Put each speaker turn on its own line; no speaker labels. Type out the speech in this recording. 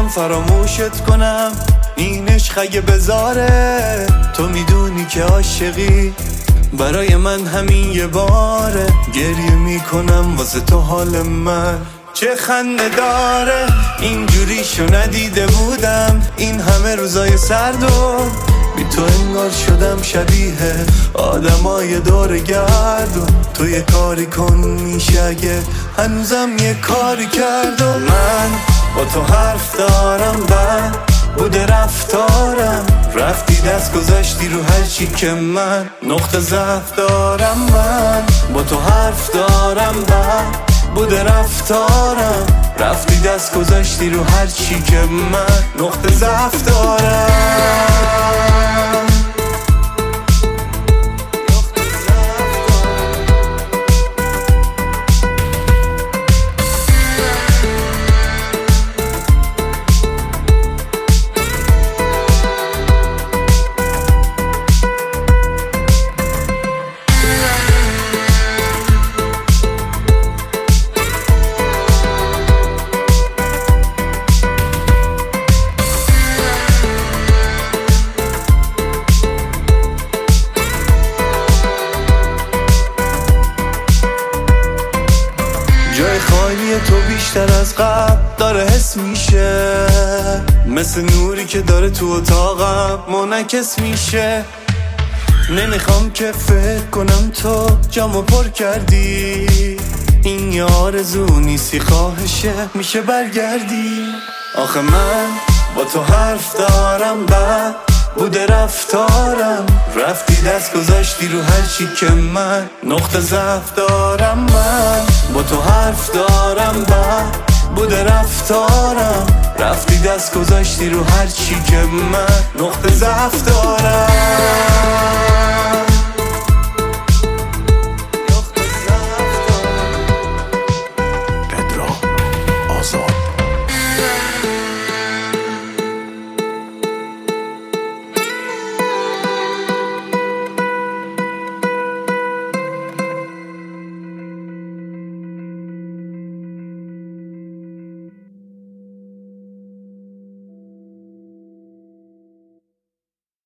فراموشت کنم، این عشق اگه بذاره. تو میدونی که عاشقی برای من همین یه باره. گریه میکنم واسه تو حال من چه خنده داره. اینجوریشو ندیده بودم این همه روزای سرد و بی تو انگار شدم شبیه آدمای دور گردون. تو یه کاری کن میشه اگه هنوزم یه کاری کرد. و من با تو حرف دارم بد بوده رفتارم، رفتی دست گذاشتی رو هر چی که من نقطه ضعف دارم. من با تو حرف دارم بد بوده رفتارم، رفتی دست گذاشتی رو هر چی که من نقطه ضعف دارم. جای خالی تو بیشتر از قبل داره حس میشه، مثل نوری که داره تو اتاقم منعکس میشه. نمیخوام که فکر کنم تو جامو پر کردی، این یه آرزو نیستی خواهشه میشه برگردی. آخه من با تو حرف دارم بد بوده رفتارم، رفتی دست گذاشتی رو هر چی که من نقطه ضعف دارم. من با تو حرف دارم بد بوده رفتارم، رفتی دست گذاشتی رو هر چی که من نقطه ضعف دارم.